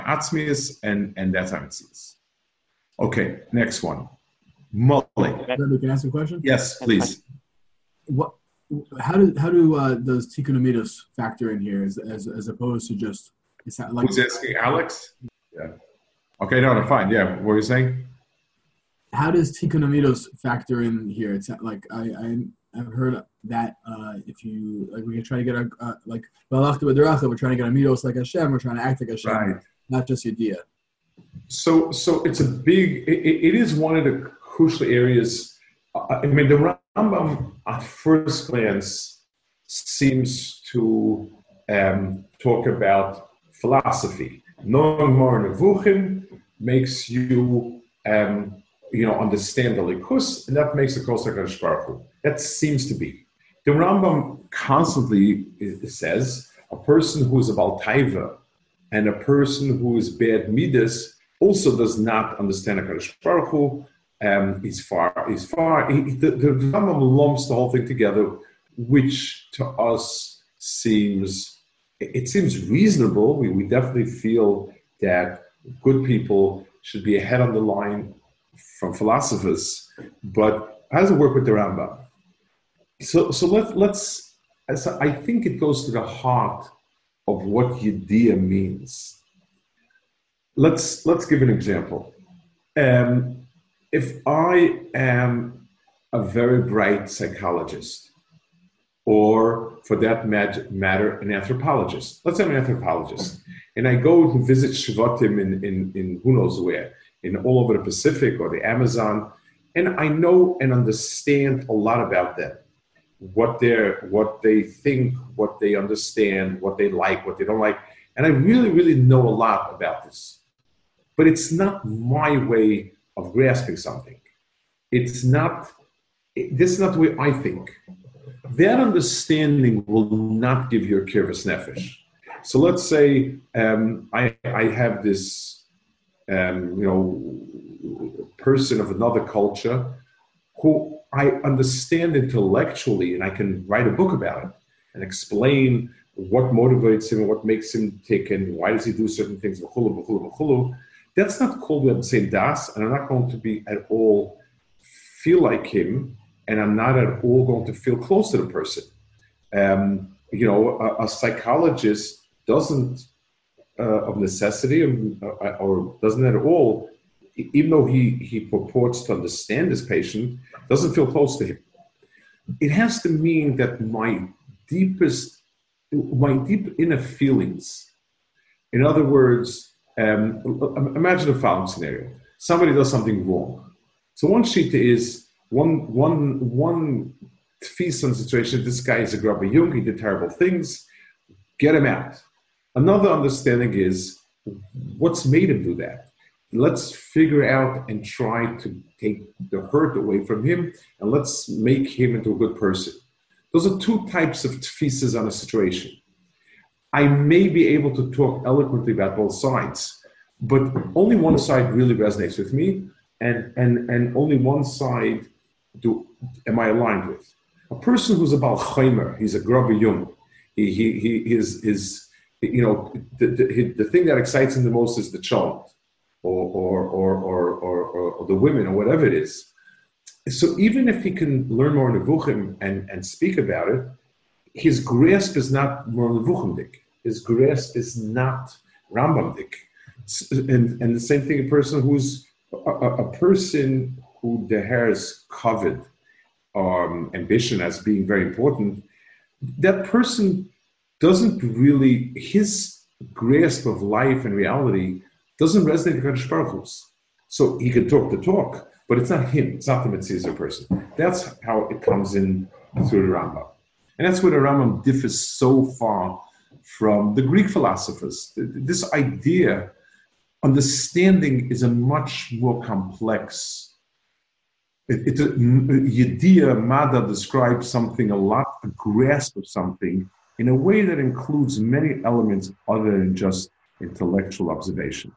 Atzmius, and that's Amitzius. Okay, next one. Mully. Can I ask a question? Yes, please. What? How do those tikkun midos factor in here as opposed to just? Is that like? Who's asking, Alex? Yeah. Okay, no, fine. Yeah, what were you saying? How does tikkun midos factor in here? It's like I've heard that if you like, we can try to get our like we're trying to get our midos like Hashem. We're trying to act like Hashem, right. Not just Yediyah. So it's a big. It is one of the crucial areas. I mean, the Rambam at first glance seems to talk about philosophy. Knowing more in Nevuchim makes you, understand the Likus, and that makes the Kosak HaShparchu. That seems to be. The Rambam constantly says a person who is a Baal Taiva and a person who is bad Midas also does not understand HaKadosh Baruch Hu. He's far. The Rambam lumps the whole thing together, which to us seems reasonable. We definitely feel that good people should be ahead on the line from philosophers. But how does it work with the Rambam? So let's. I think it goes to the heart of what Yediyah means. Let's give an example. If I am a very bright psychologist, or for that matter, an anthropologist. Let's say I'm an anthropologist, and I go to visit Shvatim in who knows where, in all over the Pacific or the Amazon, and I know and understand a lot about them, what they think, what they understand, what they like, what they don't like, and I really, really know a lot about this. But it's not my way of grasping something. This is not the way I think. That understanding will not give you a kirvas nefesh. So let's say I have this person of another culture who I understand intellectually, and I can write a book about it and explain what motivates him and what makes him tick and why does he do certain things. That's not called we have the same das, and I'm not going to be at all feel like him, and I'm not at all going to feel close to the person. A psychologist doesn't, of necessity, or doesn't at all, even though he purports to understand his patient, doesn't feel close to him. It has to mean that my deep inner feelings, in other words, imagine a following scenario. Somebody does something wrong. So one shita is, one tfisa on the situation, this guy is a grubby young, he did terrible things, get him out. Another understanding is, what's made him do that? Let's figure out and try to take the hurt away from him, and let's make him into a good person. Those are two types of tfisas on a situation. I may be able to talk eloquently about both sides, but only one side really resonates with me, and only one side am I aligned with. A person who's a Baal Chaimer, he's a grubby young. He is the thing that excites him the most is the child, or the women, or whatever it is. So even if he can learn more Nevuchim and speak about it, his grasp is not more Nevuchimdik. His grasp is not Rambamdik. And the same thing, a person who's a person who has covered ambition as being very important, that person doesn't really, his grasp of life and reality doesn't resonate with Kadosh Baruch Hu's. So he can talk the talk, but it's not him. It's not the Metzizer person. That's how it comes in through the Rambam. And that's where the Rambam differs so far from the Greek philosophers. This idea, understanding is a much more complex. Yediyah Mada describes something a lot, a grasp of something, in a way that includes many elements other than just intellectual observation.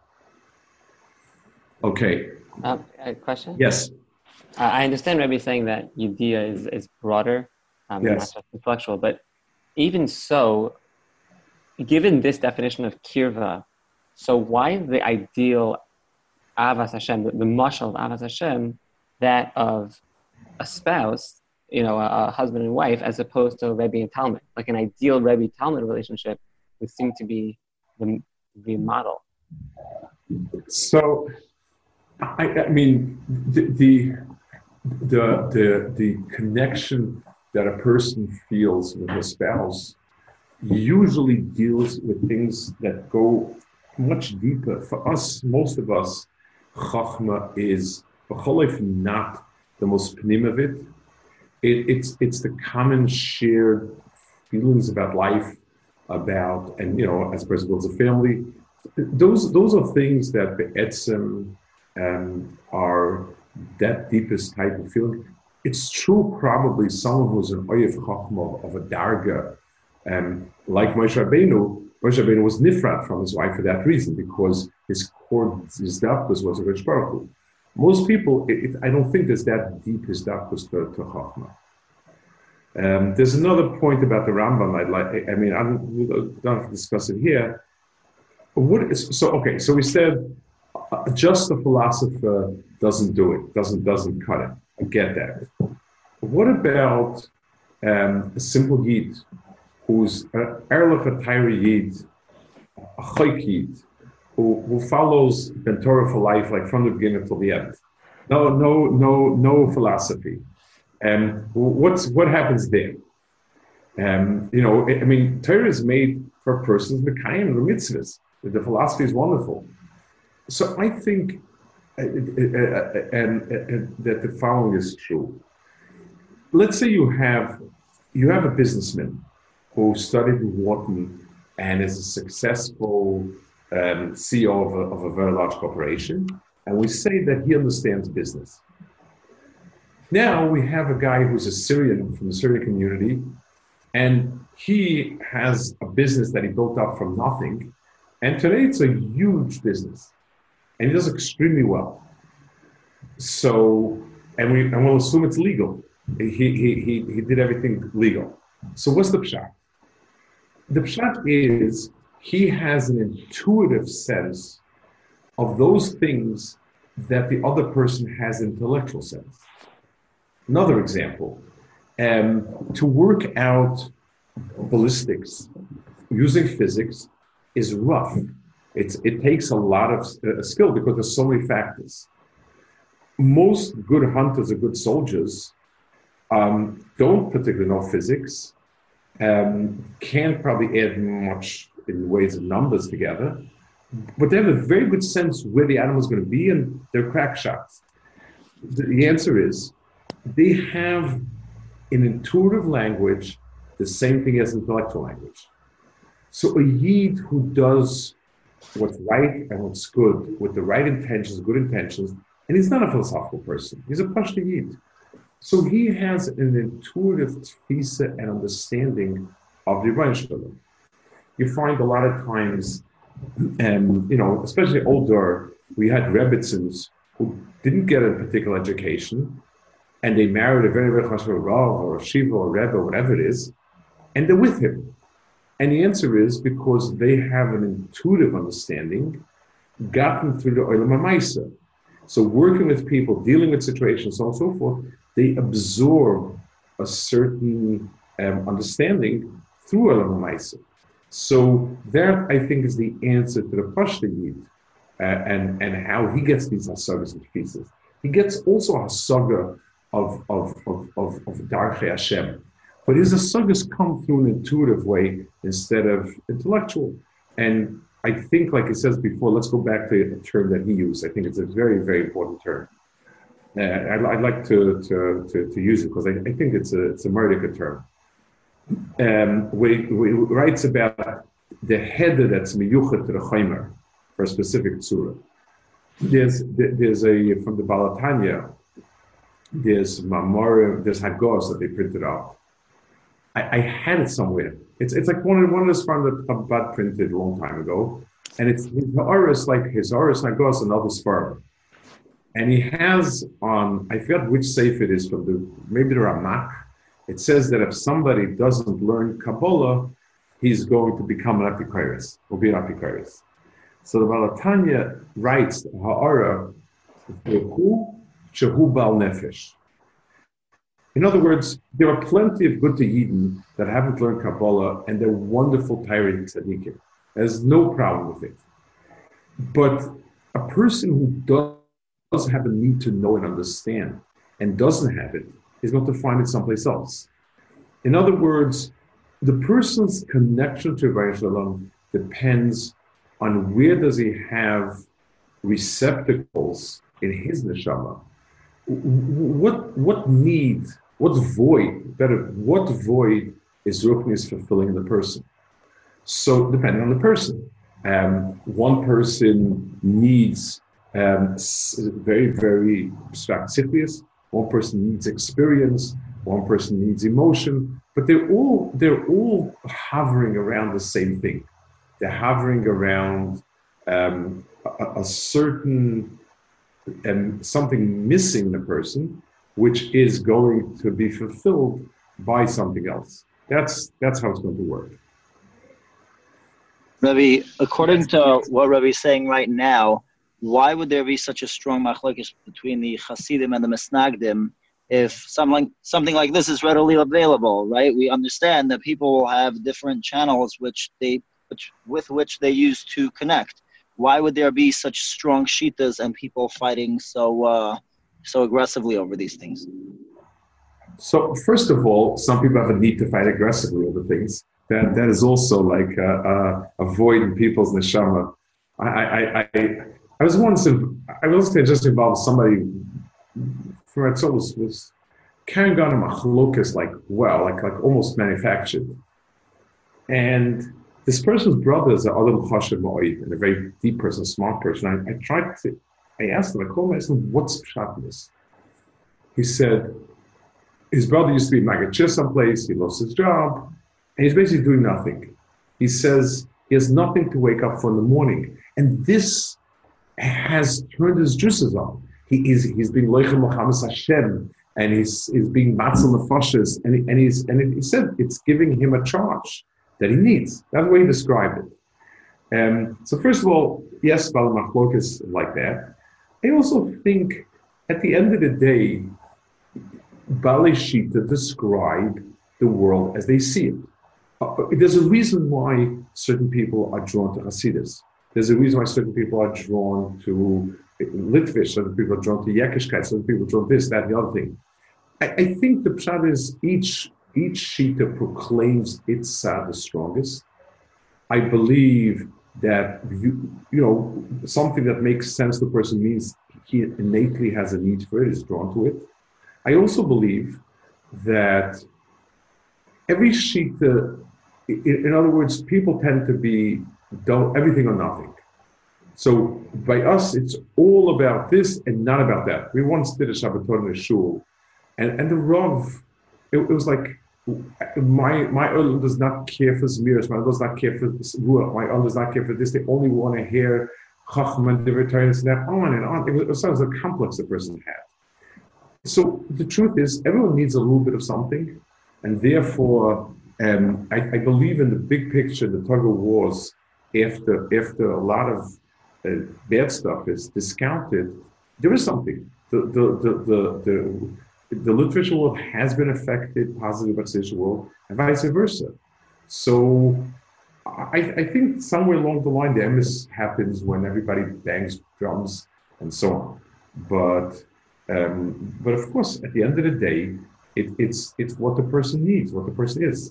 Okay. A question? Yes. I understand Rabbi saying that Yediyah is broader, yes, not just intellectual, but even so, given this definition of kirva, So why is the ideal Avas Hashem, the mashal of Avas Hashem, that of a spouse, a husband and wife, as opposed to a Rebbe and Talmud? Like an ideal Rebbe-Talmud relationship would seem to be the model. So, I mean, the connection that a person feels with a spouse usually deals with things that go much deeper. For us, most of us, Chachma is not the most pnim of it. It's the common shared feelings about life, as a person builds a family. Those are things that be'etzem are that deepest type of feeling. It's true, probably someone who's an oyev chachma of a darga, like Moshe Rabbeinu. Moshe Rabbeinu was nifrat from his wife for that reason, because his core hizdafkus was a rich Baruch Hu. Most people, I don't think there's that deep hizdafkus to chachma. There's another point about the Rambam. We don't have to discuss it here. So we said just the philosopher doesn't do it, doesn't cut it. I get that. What about a simple yid who's erlich a Torah yid, a chayk yid, who follows the Torah for life, like from the beginning till the end? No philosophy. What happens there? Torah is made for persons mekayim the mitzvahs. The philosophy is wonderful. So I think that the following is true. Let's say you have a businessman who studied in Wharton and is a successful CEO of a very large corporation, and we say that he understands business. Now we have a guy who's a Syrian from the Syrian community, and he has a business that he built up from nothing, and today it's a huge business, and he does extremely well. So, and we'll assume it's legal. He did everything legal. So what's the pshat? The pshat is he has an intuitive sense of those things that the other person has intellectual sense. Another example, to work out ballistics using physics is rough. It takes a lot of skill because there's so many factors. Most good hunters or good soldiers don't particularly know physics, can't probably add much in ways of numbers together, but they have a very good sense where the animal is going to be, and they're crack shots. The answer is they have in intuitive language the same thing as intellectual language. So a yid who does what's right and what's good with the right intentions, good intentions, and he's not a philosophical person, he's a pashto yid. So he has an intuitive tfisa and understanding of the Rebbeinu Shalom. You find a lot of times, especially older, we had Rebbitzins who didn't get a particular education, and they married a very, very chashuv Rav or a Shiva or a Rebbe or whatever it is, and they're with him. And the answer is because they have an intuitive understanding gotten through the Olam HaMaisa. So working with people, dealing with situations, so on and so forth, they absorb a certain understanding through Olam HaMaisa. So that, I think, is the answer to the pashto yid and how he gets these hasagas and pieces. He gets also a hasaga of Darchei Hashem. But his hasagas come through an intuitive way instead of intellectual. And I think, like he says before, let's go back to a term that he used. I think it's a very, very important term. I'd like to use it because I think it's a merdeka term. Where he writes about the header that's miyuchet to the chaymer for a specific tzura. There's from the Balatanya, there's Mamor, there's Hagos that they printed out. I had it somewhere. It's like one of the sperm that Chabad printed a long time ago, and it's his Ha'aris, like his Ha'aris Hagos, another sperm. And he has on, I forgot which sefer it is from maybe the Ramak. It says that if somebody doesn't learn Kabbalah, he's going to become an Apikoros, will be an Apikoros. So the Baal Tanya writes, Ha'ara, Shehu Baal Nefesh. In other words, there are plenty of good Yidden that haven't learned Kabbalah, and they're wonderful Torah tzaddikim. There's no problem with it. But a person who does have a need to know and understand and doesn't have it is going to find it someplace else. In other words, the person's connection to Rebbeinu Shalom depends on where does he have receptacles in his neshama. What need, what void is Ruchnis fulfilling in the person? So depending on the person. One person needs very, very abstract siflius. One person needs experience. One person needs emotion. But they're all hovering around the same thing. They're hovering around a certain something missing in the person, which is going to be fulfilled by something else. That's how it's going to work. Rabbi, according to what Rabbi is saying right now, why would there be such a strong machlokes between the Hasidim and the Misnagdim if something like this is readily available, right? We understand that people will have different channels with which they use to connect. Why would there be such strong shitas and people fighting so aggressively over these things? So first of all, some people have a need to fight aggressively over things. That is also like a void in people's neshama. I was just involved with somebody from Atzolus was carrying on a machlokas like almost manufactured. And this person's brother is an Adam Chashav Ma'id, and a very deep person, smart person. I asked him, I said, what's pshat in this? He said, his brother used to be Magachir someplace, he lost his job, and he's basically doing nothing. He says he has nothing to wake up for in the morning. And this has turned his juices on. He's being Loichem Mohammed Hashem, and he's being Matzal Nefashis, and he said it's giving him a charge that he needs. That's the way he described it. So first of all, yes, Bala Machlok is like that. I also think at the end of the day, Bali Shita describe the world as they see it. There's a reason why certain people are drawn to Hasidus. There's a reason why certain people are drawn to Litvish, certain people are drawn to Yekishkeit, certain people are drawn to this, that, the other thing. I think the pshat is each Shita proclaims its side the strongest. I believe that something that makes sense to the person means he innately has a need for it, is drawn to it. I also believe that every Shita, in other words, people tend to be everything or nothing. So by us, it's all about this and not about that. We once did a Shabbaton in a shul, and the Rav, it was like, my Olam does not care for Zmiris, my Olam does not care for Ruach, my Olam does not care for this. They only want to hear Chacham and Divrei and that on and on. It sounds like a complex the person had. So the truth is, everyone needs a little bit of something, and therefore, I believe in the big picture, the tug of wars, after a lot of bad stuff is discounted, there is something. The literature world has been affected positively by the spiritual world, and vice versa. So I think somewhere along the line, the emes happens when everybody bangs drums and so on. But of course, at the end of the day, it's what the person needs, what the person is.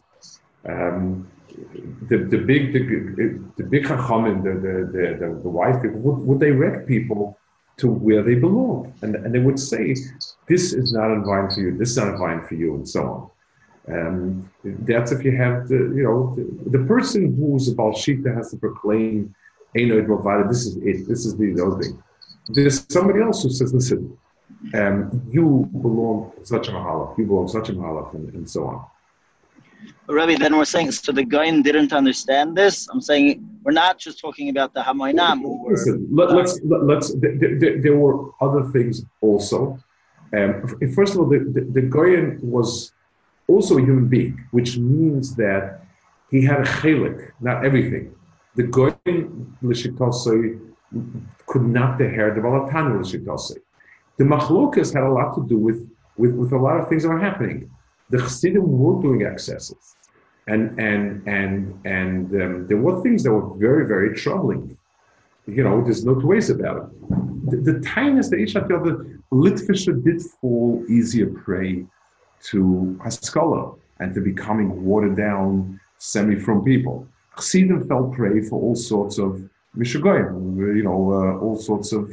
The big chachamim, the wise people would direct people to where they belong, and they would say, "This is not a vine for you. This is not a vine for you," and so on. That's if you have the person who's a Baal Shita has to proclaim, "Eino Ed This is it. This is the other thing." There's somebody else who says, "Listen, you belong to such a mahalach. You belong to such a mahalach," and so on. Rabbi, then we're saying, so the Goyim didn't understand this? I'm saying we're not just talking about the Hamoinam. Listen, there were other things also. First of all, the Goyim was also a human being, which means that he had a chelik, not everything. the Goyim l'shitosei could not hear the Balatanu l'shitosei. The Machlokas had a lot to do with a lot of things that were happening. The Chassidim were doing excesses, and there were things that were very, very troubling. There's no two ways about it. The tightness that each other, the Litvisher did fall easier prey to Haskalah and to becoming watered down, semi-from people. Chassidim fell prey for all sorts of Mishagoyim, all sorts of,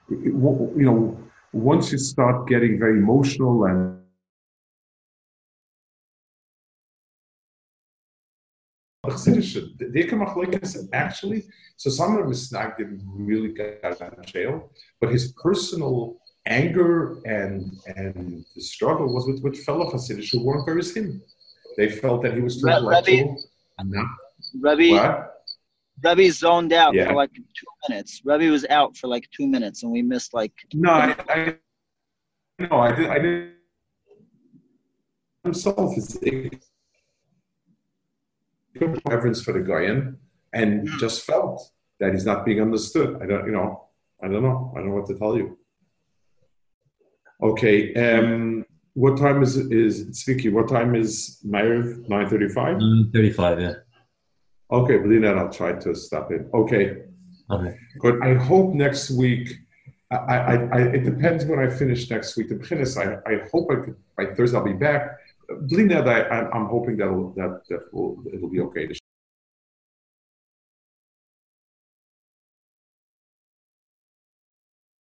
once you start getting very emotional and actually, so some of Misnag didn't really get out of jail, but his personal anger and the struggle was with fellow Hasidics who weren't very him. They felt that he was too intellectual. Rebbe zoned out Yeah. for like 2 minutes. Rebbe was out for like 2 minutes, and we missed like. No, I didn't. Himself is reverence for the Goyen, and just felt that he's not being understood. I don't know. I don't know what to tell you. Okay. What time is Tzviki? What time is Ma'ariv? 9:35? 35, yeah. Okay, believe that I'll try to stop in. Okay. Okay. Good. I hope next week. It depends when I finish next week. I hope I could by Thursday I'll be back. Believe that I'm hoping it'll be okay.